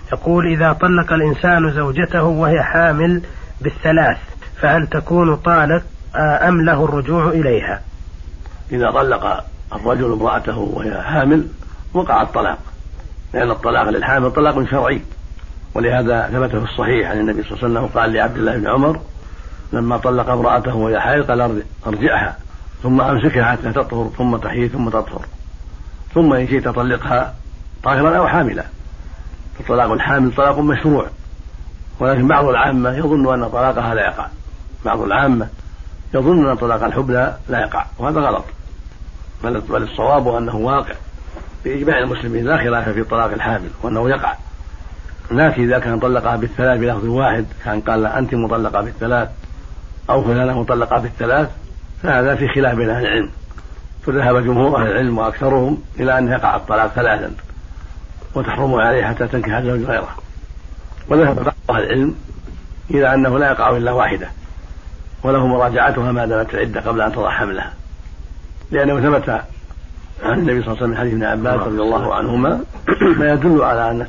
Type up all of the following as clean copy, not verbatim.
يقول: إذا طلق الإنسان زوجته وهي حامل بالثلاث فهل تكون طالق أم له الرجوع إليها؟ إذا طلق الرجل امرأته وهي حامل وقع الطلاق، لأن الطلاق للحامل طلاق شرعي، ولهذا ثبت في الصحيح عن النبي صلى الله عليه وسلم قال لعبد الله بن عمر لما طلق امرأته وهي حائض قال: ارجعها ثم أمسكها حتى تطهر ثم تحيض ثم تطهر، ثم إن شئت طلقها طاهرا أو حاملا. فطلاق الحامل طلاق مشروع، ولكن بعض العامة يظن أن طلاقها لا يقع، بعض العامة يظن أن طلاق الحبلى لا يقع، وهذا غلط، بل الصواب أنه واقع بإجماع المسلمين، لا خلاف في طلاق الحامل وأنه يقع، لكن إذا كان طلقها بالثلاث بلفظ واحد، كان قال أنت مطلقة بالثلاث أو فلانة مطلقة بالثلاث، فهذا في خلاف بين أهل العلم، فذهب جمهور أهل العلم وأكثرهم إلى أن يقع الطلاق ثلاثا وتحرم عليه حتى تنكح زوج غيره، وذهب بعض أهل العلم إلى أنه لا يقع إلا واحدة، وله مراجعتها ما دامت العدة قبل أن تضع حملها، لأنه ثبت عن النبي صلى الله عليه وسلم من حديث ابن عباس رضي الله عنهما ما يدل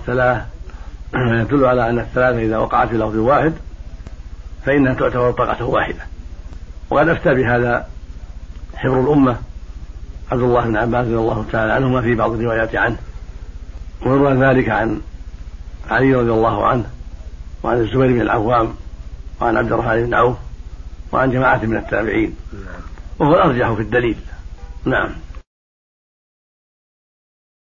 على أن الثلاثة إذا وقعت في لفظ واحد فإنها تعتبر طلقة واحدة. وقد أفتى بهذا حبر الأمة عبد الله بن عباس رضي الله تعالى عنهما في بعض الروايات عنه، ويروى ذلك عن علي رضي الله عنه وعن الزبير بن العوام وعن عبد الرحمن بن عوف وعن جماعة من التابعين، وهو الأرجح في الدليل. نعم.